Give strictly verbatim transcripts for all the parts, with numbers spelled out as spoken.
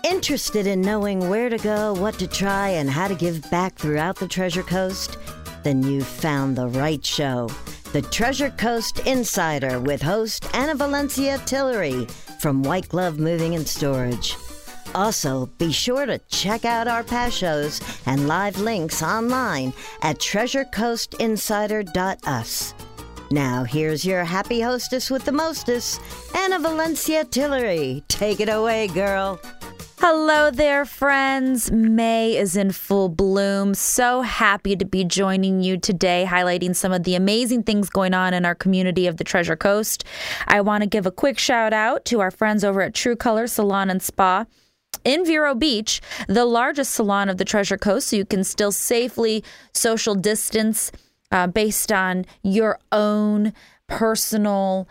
Interested in knowing where to go, what to try, and how to give back throughout the Treasure Coast? Then you've found the right show. The Treasure Coast Insider with host Anna Valencia Tillery from White Glove Moving and Storage. Also, be sure to check out our past shows and live links online at treasure coast insider dot u s. Now, here's your happy hostess with the mostest, Anna Valencia Tillery. Take it away, girl. Hello there, friends. May is in full bloom. So happy to be joining you today, highlighting some of the amazing things going on in our community of the Treasure Coast. I want to give a quick shout out to our friends over at True Color Salon and Spa in Vero Beach, the largest salon of the Treasure Coast, so you can still safely social distance uh, based on your own personal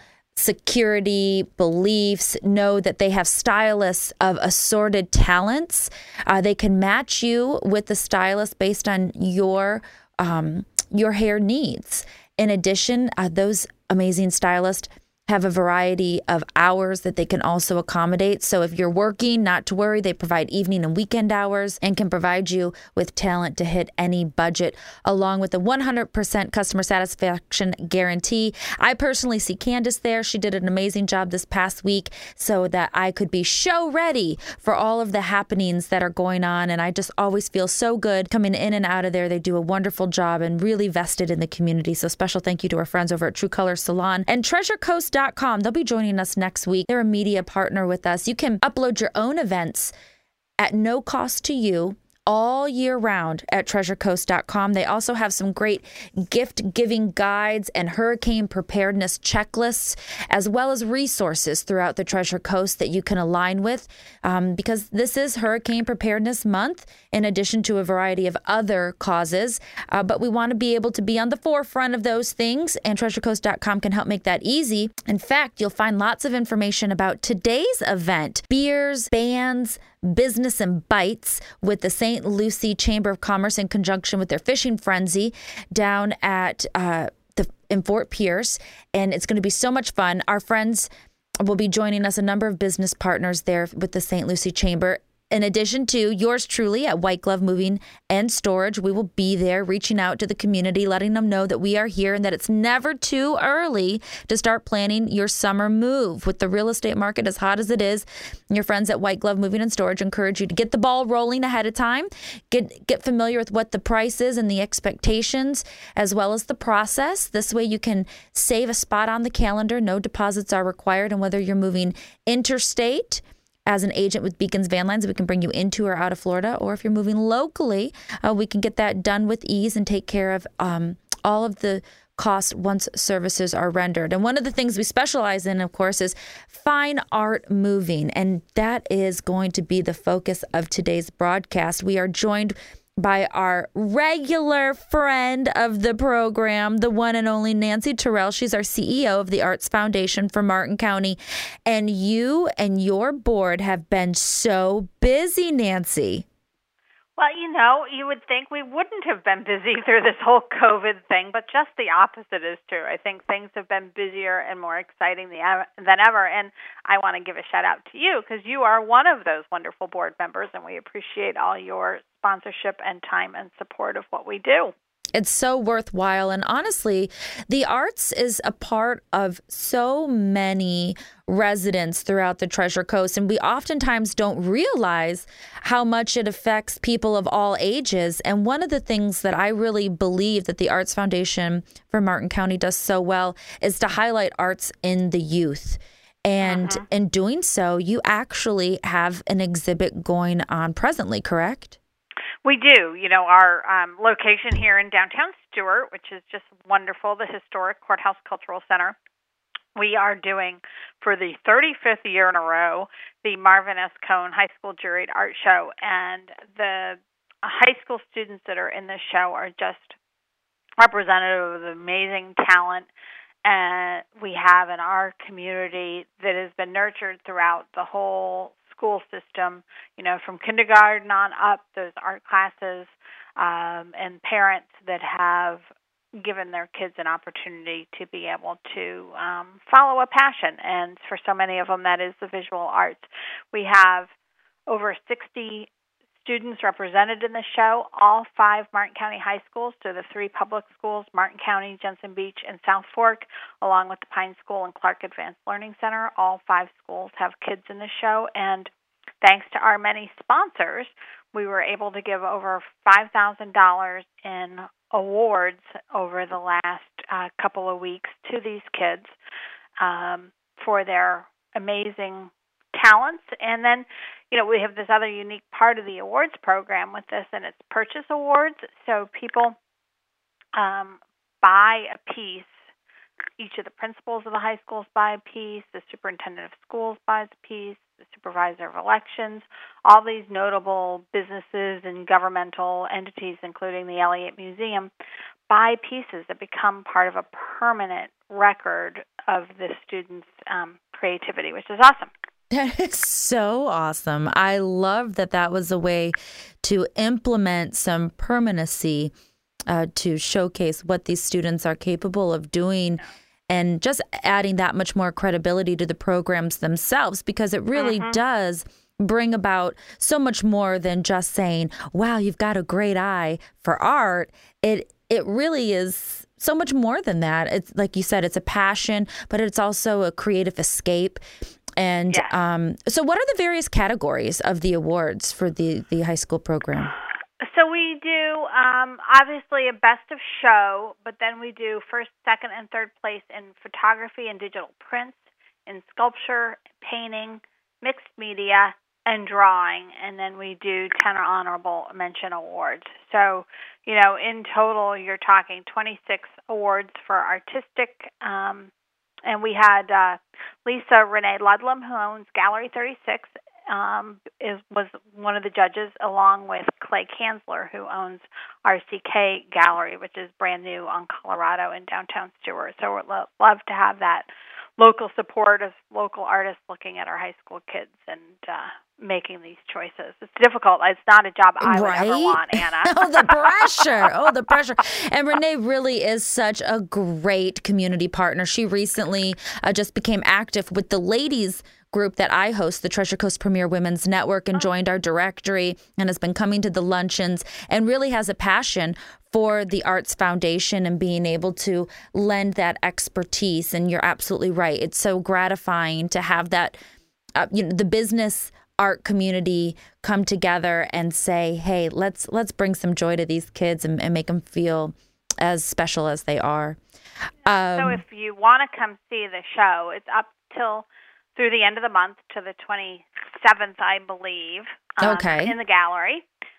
security beliefs. Know that they have stylists of assorted talents. Uh, they can match you with the stylist based on your um, your hair needs. In addition, uh, those amazing stylists have a variety of hours that they can also accommodate. So if you're working, not to worry, they provide evening and weekend hours and can provide you with talent to hit any budget, along with a one hundred percent customer satisfaction guarantee. I personally see Candace there. She did an amazing job this past week so that I could be show ready for all of the happenings that are going on. And I just always feel so good coming in and out of there. They do a wonderful job and really vested in the community. So special thank you to our friends over at True Color Salon and treasure coast dot com. They'll be joining us next week. They're a media partner with us. You can upload your own events at no cost to you all year round at treasure coast dot com. They also have some great gift-giving guides and hurricane preparedness checklists, as well as resources throughout the Treasure Coast that you can align with, um, because this is Hurricane Preparedness Month, in addition to a variety of other causes. Uh, but we want to be able to be on the forefront of those things, and treasure coast dot com can help make that easy. In fact, you'll find lots of information about today's event: beers, bands, Business and Bites with the Saint Lucie Chamber of Commerce in conjunction with their Fishing Frenzy down at uh, the in Fort Pierce. And it's going to be so much fun. Our friends will be joining us, a number of business partners there with the Saint Lucie Chamber. In addition to yours truly at White Glove Moving and Storage, we will be there reaching out to the community, letting them know that we are here and that it's never too early to start planning your summer move. With the real estate market as hot as it is, your friends at White Glove Moving and Storage encourage you to get the ball rolling ahead of time, get get familiar with what the price is and the expectations, as well as the process. This way you can save a spot on the calendar. No deposits are required, and whether you're moving interstate as an agent with Beacons Van Lines, we can bring you into or out of Florida. Or if you're moving locally, uh, we can get that done with ease and take care of um, all of the costs once services are rendered. And one of the things we specialize in, of course, is fine art moving. And that is going to be the focus of today's broadcast. We are joined by our regular friend of the program, the one and only Nancy Terrell. She's our C E O of the Arts Foundation for Martin County. And you and your board have been so busy, Nancy. Well, you know, you would think we wouldn't have been busy through this whole COVID thing, but just the opposite is true. I think things have been busier and more exciting than ever, and I want to give a shout out to you because you are one of those wonderful board members, and we appreciate all your sponsorship and time and support of what we do. It's so worthwhile. And honestly, the arts is a part of so many residents throughout the Treasure Coast. And we oftentimes don't realize how much it affects people of all ages. And one of the things that I really believe that the Arts Foundation for Martin County does so well is to highlight arts in the youth. And uh-huh. in doing so, you actually have an exhibit going on presently, correct? We do. You know, our um, location here in downtown Stuart, which is just wonderful, the historic Courthouse Cultural Center, we are doing, for the thirty-fifth year in a row, the Marvin S. Cohn High School Juried Art Show. And the high school students that are in this show are just representative of the amazing talent and we have in our community that has been nurtured throughout the whole school system, you know, from kindergarten on up, those art classes, um, and parents that have given their kids an opportunity to be able to um, follow a passion. And for so many of them, that is the visual arts. We have over sixty students represented in the show, all five Martin County high schools, so the three public schools, Martin County, Jensen Beach, and South Fork, along with the Pine School and Clark Advanced Learning Center. All five schools have kids in the show, and thanks to our many sponsors, we were able to give over five thousand dollars in awards over the last uh, couple of weeks to these kids um, for their amazing talents. And then, you know, we have this other unique part of the awards program with this, and it's purchase awards. So people um, buy a piece. Each of the principals of the high schools buy a piece. The superintendent of schools buys a piece. The supervisor of elections. All these notable businesses and governmental entities, including the Elliott Museum, buy pieces that become part of a permanent record of the students' um, creativity, which is awesome. That is so awesome. I love that that was a way to implement some permanency uh, to showcase what these students are capable of doing, and just adding that much more credibility to the programs themselves, because it really mm-hmm. does bring about so much more than just saying, wow, you've got a great eye for art. It it really is so much more than that. It's like you said, it's a passion, but it's also a creative escape. And yes. um, so what are the various categories of the awards for the, the high school program? So we do, um, obviously, a best of show, but then we do first, second, and third place in photography and digital prints, in sculpture, painting, mixed media, and drawing. And then we do ten honorable mention awards. So, you know, in total, you're talking twenty-six awards for artistic. Um, and we had uh, Lisa Renee Ludlam, who owns Gallery thirty-six, um, is was one of the judges, along with Clay Kanzler, who owns R C K Gallery, which is brand new on Colorado in downtown Stewart. So we'd lo- love to have that local support of local artists looking at our high school kids and uh, making these choices. It's difficult. It's not a job I would right? ever want, Anna. Oh, the pressure. Oh, the pressure. And Renee really is such a great community partner. She recently uh, just became active with the ladies group that I host, the Treasure Coast Premier Women's Network, and joined our directory and has been coming to the luncheons and really has a passion for the Arts Foundation and being able to lend that expertise. And you're absolutely right. It's so gratifying to have that, uh, you know, the business art community come together and say, hey, let's let's bring some joy to these kids and, and make them feel as special as they are. Um, so if you want to come see the show, it's up till through the end of the month to the twenty-seventh, I believe, um, okay. in the gallery.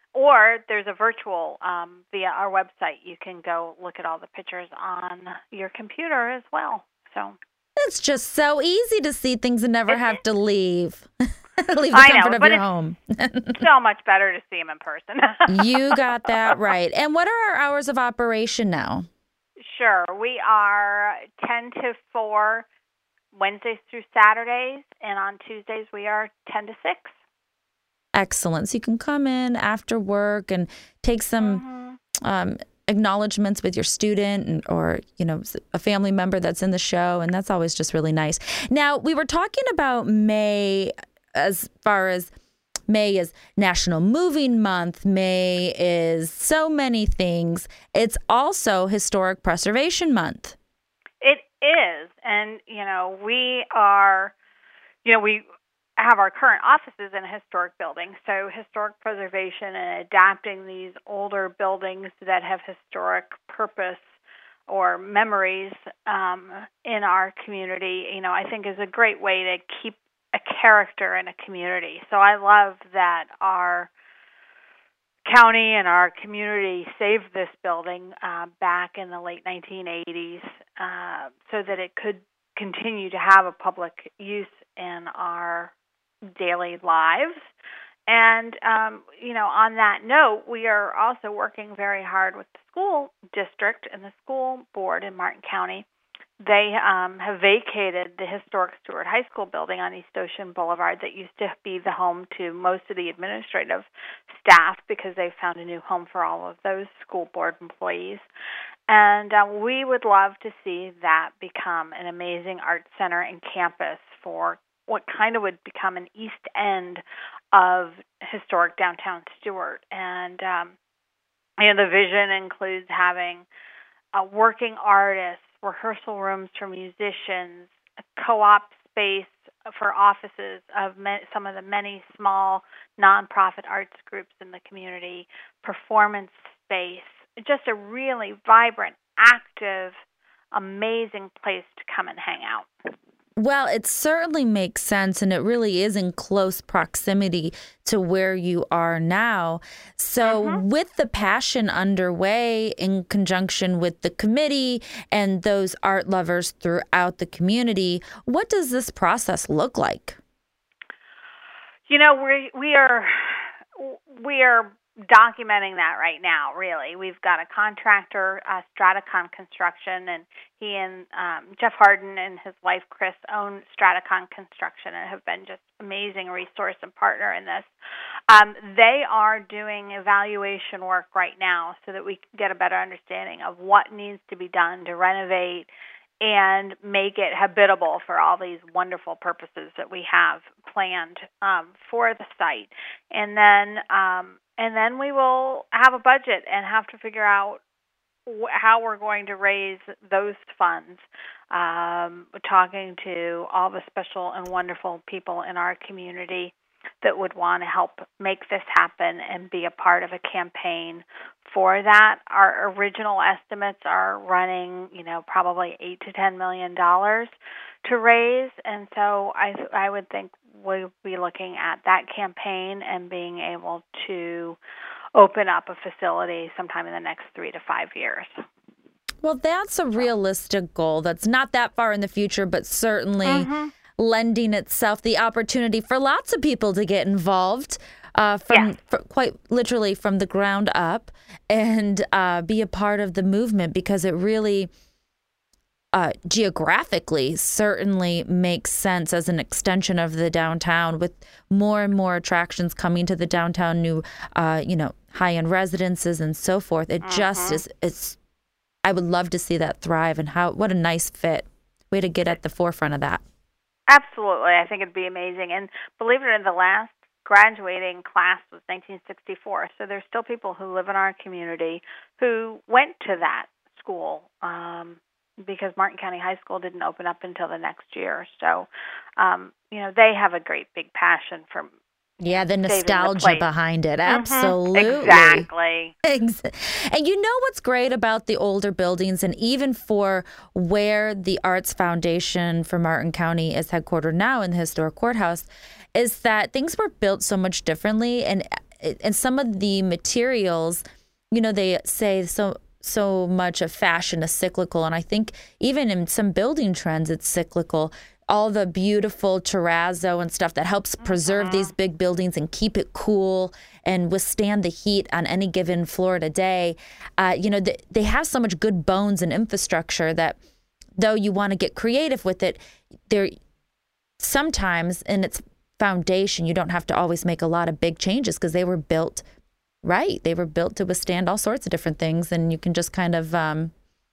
Or there's a virtual um, via our website. You can go look at all the pictures on your computer as well. So it's just so easy to see things and never have to leave. Leave the I comfort know, of but your it's home. so much better to see them in person. You got that right. And what are our hours of operation now? Sure. We are ten to four Wednesdays through Saturdays, and on Tuesdays we are ten to six. Excellent. So you can come in after work and take some mm-hmm. um, acknowledgments with your student and, or, you know, a family member that's in the show. And that's always just really nice. Now, we were talking about May as far as May is National Moving Month. May is so many things. It's also Historic Preservation Month. It is. And, you know, we are, you know, we have our current offices in a historic building. So historic preservation and adapting these older buildings that have historic purpose or memories um, in our community, you know, I think is a great way to keep a character in a community. So I love that our county and our community saved this building uh, back in the late nineteen eighties uh, so that it could continue to have a public use in our daily lives. And, um, you know, on that note, we are also working very hard with the school district and the school board in Martin County. They um, have vacated the historic Stewart High School building on East Ocean Boulevard that used to be the home to most of the administrative staff because they found a new home for all of those school board employees. And uh, we would love to see that become an amazing art center and campus for what kind of would become an east end of historic downtown Stuart. And um, you know, the vision includes having uh, working artists, rehearsal rooms for musicians, a co-op space for offices of ma- some of the many small nonprofit arts groups in the community, performance space, just a really vibrant, active, amazing place to come and hang out. Well, it certainly makes sense, and it really is in close proximity to where you are now. So mm-hmm. with the passion underway in conjunction with the committee and those art lovers throughout the community, what does this process look like? You know, we we are we are documenting that right now, really. We've got a contractor, uh, Straticon Construction, and he and um, Jeff Harden and his wife, Chris, own Straticon Construction and have been just amazing resource and partner in this. Um, they are doing evaluation work right now so that we can get a better understanding of what needs to be done to renovate and make it habitable for all these wonderful purposes that we have planned um, for the site. And then um, and then we will have a budget and have to figure out wh- how we're going to raise those funds, um, talking to all the special and wonderful people in our community that would want to help make this happen and be a part of a campaign for that. Our original estimates are running, you know, probably eight to ten million dollars to raise, and so I I would think we'll be looking at that campaign and being able to open up a facility sometime in the next three to five years. Well, that's a realistic goal. That's not that far in the future, but certainly mm-hmm. lending itself the opportunity for lots of people to get involved uh, from yeah. for quite literally from the ground up and uh, be a part of the movement, because it really uh, geographically certainly makes sense as an extension of the downtown, with more and more attractions coming to the downtown, new, uh, you know, high-end residences and so forth. It uh-huh. just is, it's, I would love to see that thrive, and how, what a nice fit. Way to get at the forefront of that. Absolutely. I think it'd be amazing. And believe it or not, the last graduating class was nineteen sixty-four. So there's still people who live in our community who went to that school um, because Martin County High School didn't open up until the next year. So, um, you know, they have a great big passion for Yeah, the nostalgia the behind it. Mm-hmm. Absolutely. Exactly. And you know what's great about the older buildings, and even for where the Arts Foundation for Martin County is headquartered now in the historic courthouse, is that things were built so much differently. And, and some of the materials, you know, they say so so much of fashion is cyclical. And I think even in some building trends, it's cyclical. All the beautiful terrazzo and stuff that helps preserve mm-hmm. these big buildings and keep it cool and withstand the heat on any given Florida day. Uh, you know, th- they have so much good bones and infrastructure that though you want to get creative with it, there sometimes in its foundation, you don't have to always make a lot of big changes because they were built right. They were built to withstand all sorts of different things, and you can just kind of um,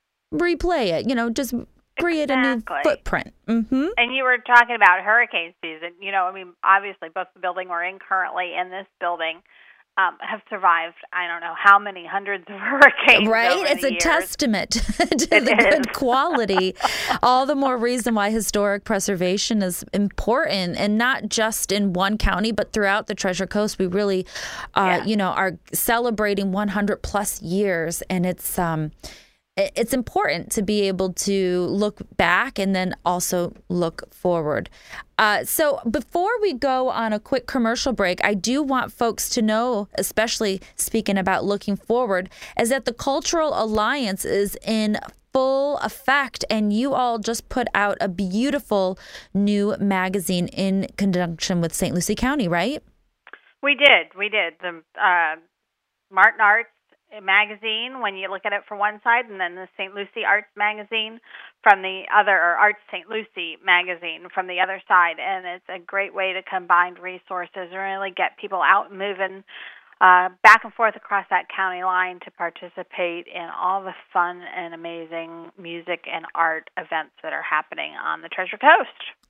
replay it, you know, just create exactly. a new footprint. Mm-hmm. And you were talking about hurricane season. You know, I mean, obviously both the building we're in currently and this building um, have survived, I don't know how many hundreds of hurricanes. Right? Over It's the a years. testament to it the is. good quality. All the more reason why historic preservation is important, and not just in one county, but throughout the Treasure Coast. We really, uh, yeah. you know, are celebrating one hundred plus years, and it's um. It's important to be able to look back and then also look forward. Uh, so before we go on a quick commercial break, I do want folks to know, especially speaking about looking forward, is that the Cultural Alliance is in full effect, and you all just put out a beautiful new magazine in conjunction with Saint Lucie County, right? We did. We did. The uh, Martin Arts magazine, when you look at it from one side, and then the Saint Lucie Arts magazine from the other, or Arts Saint Lucie magazine from the other side. And it's a great way to combine resources and really get people out and moving uh, back and forth across that county line to participate in all the fun and amazing music and art events that are happening on the Treasure Coast.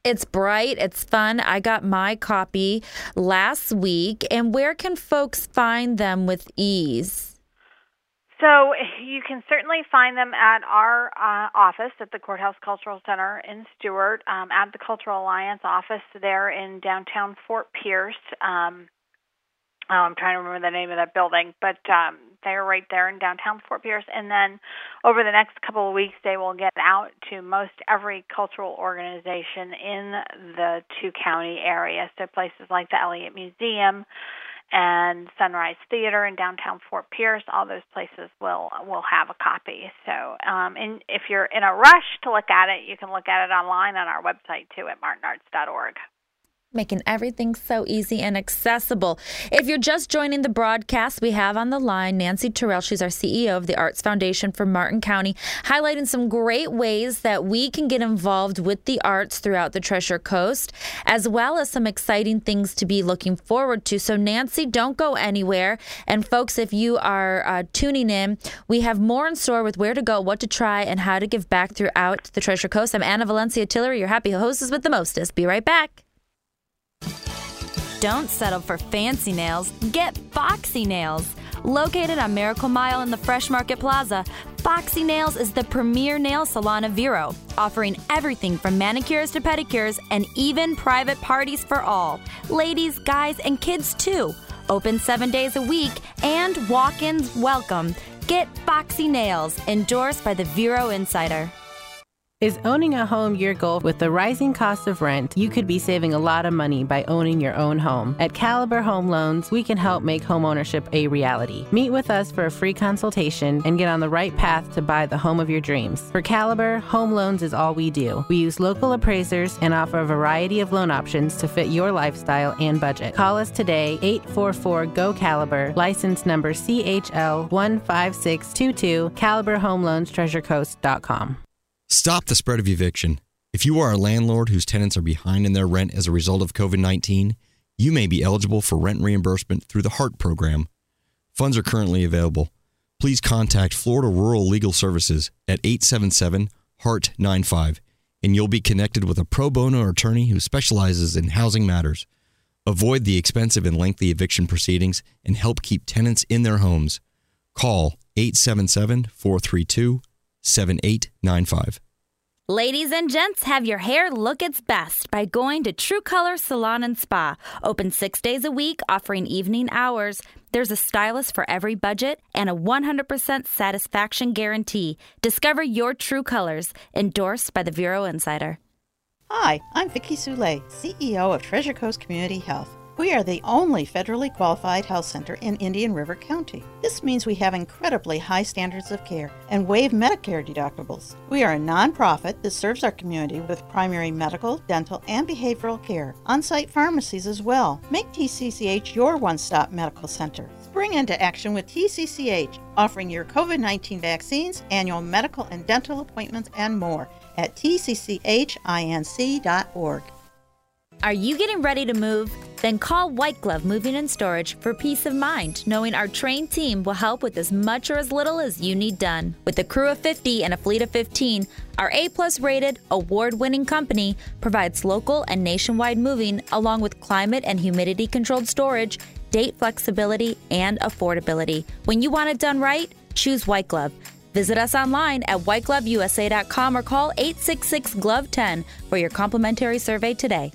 It's bright. It's fun. I got my copy last week. And where can folks find them with ease? So you can certainly find them at our uh, office at the Courthouse Cultural Center in Stuart, um, at the Cultural Alliance office there in downtown Fort Pierce. Um, oh, I'm trying to remember the name of that building, but um, they're right there in downtown Fort Pierce. And then over the next couple of weeks, they will get out to most every cultural organization in the two-county area, so places like the Elliott Museum and Sunrise Theater in downtown Fort Pierce. All those places will will have a copy. So um, and if you're in a rush to look at it, you can look at it online on our website, too, at martin arts dot org. Making everything so easy and accessible. If you're just joining the broadcast, we have on the line Nancy Terrell. She's our C E O of the Arts Foundation for Martin County, highlighting some great ways that we can get involved with the arts throughout the Treasure Coast, as well as some exciting things to be looking forward to. So, Nancy, don't go anywhere. And folks, if you are uh, tuning in, we have more in store with where to go, what to try, and how to give back throughout the Treasure Coast. I'm Anna Valencia Tillery, your happy hostess with the mostest. Be right back. Don't settle for fancy nails. Get Foxy Nails. Located on Miracle Mile in the Fresh Market Plaza, Foxy Nails is the premier nail salon of Vero, offering everything from manicures to pedicures and even private parties for all. Ladies, guys, and kids too. Open seven days a week and walk-ins welcome. Get Foxy Nails, endorsed by the Vero Insider. Is owning a home your goal? With the rising cost of rent, you could be saving a lot of money by owning your own home. At Caliber Home Loans, we can help make homeownership a reality. Meet with us for a free consultation and get on the right path to buy the home of your dreams. For Caliber, home loans is all we do. We use local appraisers and offer a variety of loan options to fit your lifestyle and budget. Call us today, eight four four, G O, Caliber, license number C H L one five six two two, caliber home loans treasure coast dot com. Stop the spread of eviction. If you are a landlord whose tenants are behind in their rent as a result of covid nineteen, you may be eligible for rent reimbursement through the HART program. Funds are currently available. Please contact Florida Rural Legal Services at eight seven seven, H A R T nine five, and you'll be connected with a pro bono attorney who specializes in housing matters. Avoid the expensive and lengthy eviction proceedings and help keep tenants in their homes. Call eight seven seven, four three two, seven eight nine five. Ladies and gents, have your hair look its best by going to True Color Salon and Spa. Open six days a week, offering evening hours. There's a stylist for every budget and a one hundred percent satisfaction guarantee. Discover your true colors. Endorsed by the Vero Insider. Hi, I'm Vicki Soule, C E O of Treasure Coast Community Health. We are the only federally qualified health center in Indian River County. This means we have incredibly high standards of care and waive Medicare deductibles. We are a nonprofit that serves our community with primary medical, dental, and behavioral care, on-site pharmacies as well. Make T C C H your one-stop medical center. Spring into action with T C C H, offering your covid nineteen vaccines, annual medical and dental appointments, and more at T C C H inc dot org. Are you getting ready to move? Then call White Glove Moving and Storage for peace of mind, knowing our trained team will help with as much or as little as you need done. With a crew of fifty and a fleet of fifteen, our A-plus rated, award-winning company provides local and nationwide moving along with climate and humidity-controlled storage, date flexibility, and affordability. When you want it done right, choose White Glove. Visit us online at white glove u s a dot com or call eight six six, G L O V E, one zero for your complimentary survey today.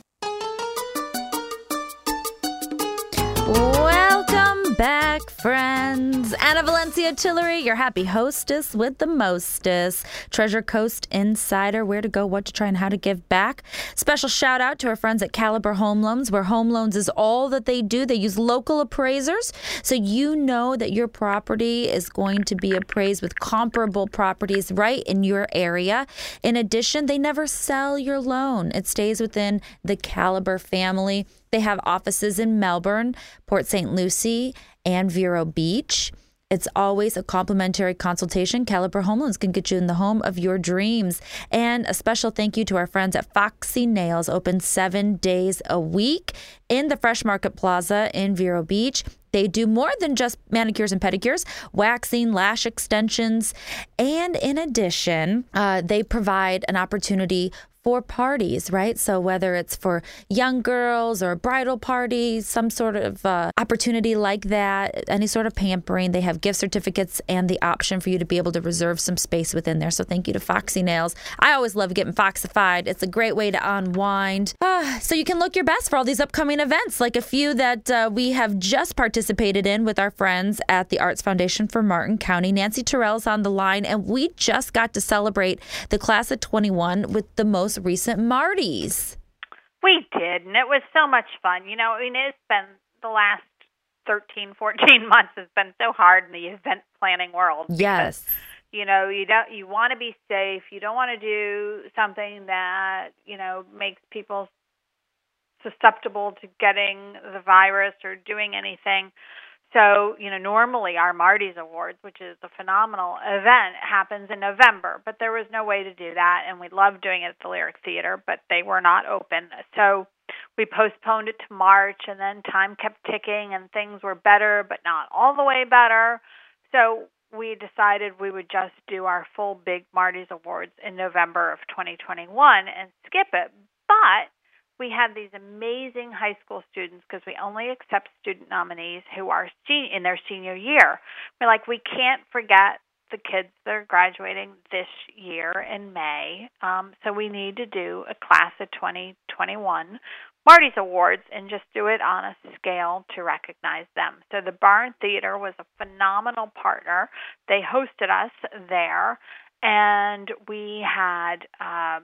Welcome back, friends. Anna Valencia Tillery, your happy hostess with the mostest. Treasure Coast Insider, where to go, what to try, and how to give back. Special shout out to our friends at Caliber Home Loans, where home loans is all that they do. They use local appraisers, so you know that your property is going to be appraised with comparable properties right in your area. In addition, they never sell your loan. It stays within the Caliber family. They have offices in Melbourne, Port Saint Lucie, and Vero Beach. It's always a complimentary consultation. Caliber Home Loans can get you in the home of your dreams. And a special thank you to our friends at Foxy Nails, open seven days a week in the Fresh Market Plaza in Vero Beach. They do more than just manicures and pedicures, waxing, lash extensions, and in addition, uh, they provide an opportunity for parties, right? So whether it's for young girls or bridal parties, some sort of uh, opportunity like that, any sort of pampering, they have gift certificates and the option for you to be able to reserve some space within there. So thank you to Foxy Nails. I always love getting foxified. It's a great way to unwind. Uh, so you can look your best for all these upcoming events, like a few that uh, we have just participated in with our friends at the Arts Foundation for Martin County. Nancy Terrell's on the line, and we just got to celebrate the class of twenty-one with the most recent Martys. We did, and it was so much fun. You know, I mean, it's been the last thirteen, fourteen months has been so hard in the event planning world. Yes. Because, you know, you don't you want to be safe. You don't want to do something that, you know, makes people susceptible to getting the virus or doing anything. So, you know, normally our Marty's Awards, which is a phenomenal event, happens in November, but there was no way to do that, and we loved doing it at the Lyric Theater, but they were not open. So we postponed it to March, and then time kept ticking, and things were better, but not all the way better. So we decided we would just do our full big Marty's Awards in November of twenty twenty-one and skip it. But we had these amazing high school students, because we only accept student nominees who are sen- in their senior year. We're like, we can't forget the kids that are graduating this year in May. Um, so we need to do a class of twenty twenty-one Marty's Awards and just do it on a scale to recognize them. So the Barn Theater was a phenomenal partner. They hosted us there, and we had um,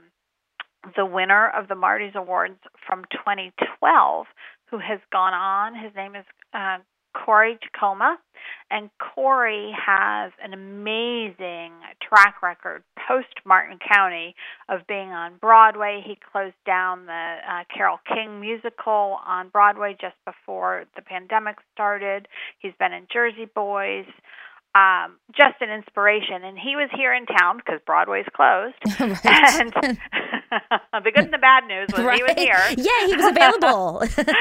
the winner of the Marty's Awards from twenty twelve, who has gone on. His name is uh, Corey Tacoma, and Corey has an amazing track record post-Martin County of being on Broadway. He closed down the uh, Carole King musical on Broadway just before the pandemic started. He's been in Jersey Boys. Um, just an inspiration. And he was here in town because Broadway's closed. Right. And the good and the bad news was right. he was here. Yeah, he was available.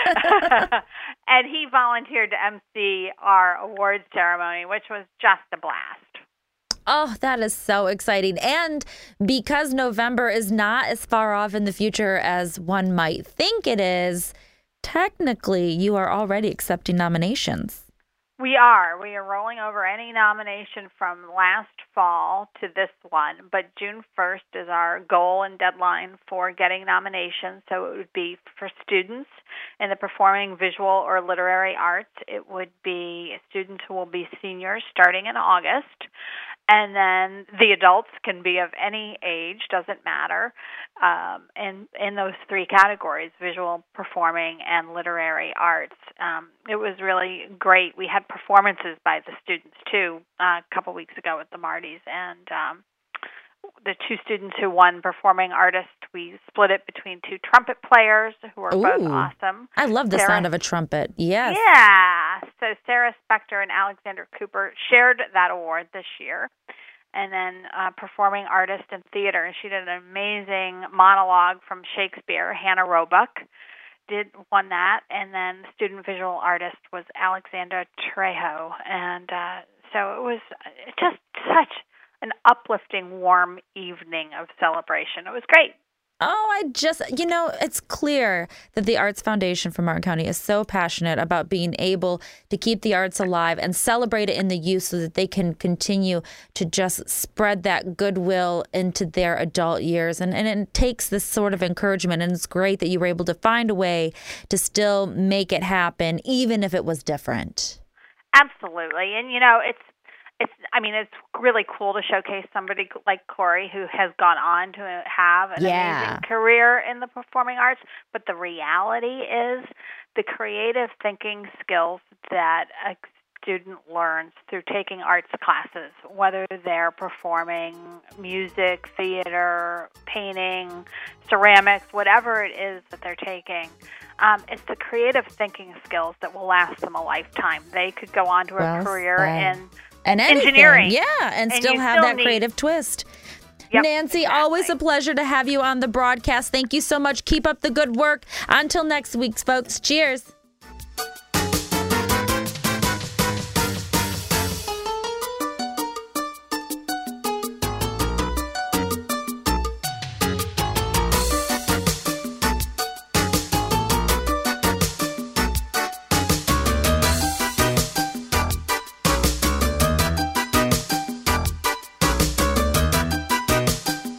And he volunteered to emcee our awards ceremony, which was just a blast. Oh, that is so exciting. And because November is not as far off in the future as one might think it is, technically you are already accepting nominations. We are. We are rolling over any nomination from last fall to this one, but June first is our goal and deadline for getting nominations. So it would be for students in the performing, visual, or literary arts. It would be students who will be seniors starting in August. And then the adults can be of any age, doesn't matter, um, in, in those three categories, visual, performing, and literary arts. Um, it was really great. We had performances by the students, too, uh, a couple weeks ago at the Marty's. And um, the two students who won Performing Artist, we split it between two trumpet players who are Ooh, both awesome. I love the Sarah, sound of a trumpet. Yes. Yeah. So Sarah Spector and Alexander Cooper shared that award this year. And then uh, Performing Artist in Theater. And she did an amazing monologue from Shakespeare. Hannah Roebuck did won that. And then the Student Visual Artist was Alexandra Trejo. And uh, so it was just such an uplifting, warm evening of celebration. It was great. Oh, I just, you know, it's clear that the Arts Foundation for Martin County is so passionate about being able to keep the arts alive and celebrate it in the youth so that they can continue to just spread that goodwill into their adult years. And, and it takes this sort of encouragement, and it's great that you were able to find a way to still make it happen, even if it was different. Absolutely. And, you know, it's, It's, I mean, it's really cool to showcase somebody like Corey, who has gone on to have an yeah. amazing career in the performing arts. But the reality is the creative thinking skills that a student learns through taking arts classes, whether they're performing music, theater, painting, ceramics, whatever it is that they're taking. Um, it's the creative thinking skills that will last them a lifetime. They could go on to a well career said. in And anything, engineering. yeah, and, And still you have still that need- creative twist. Yep, Nancy, exactly. always a pleasure to have you on the broadcast. Thank you so much. Keep up the good work. Until next week, folks. Cheers.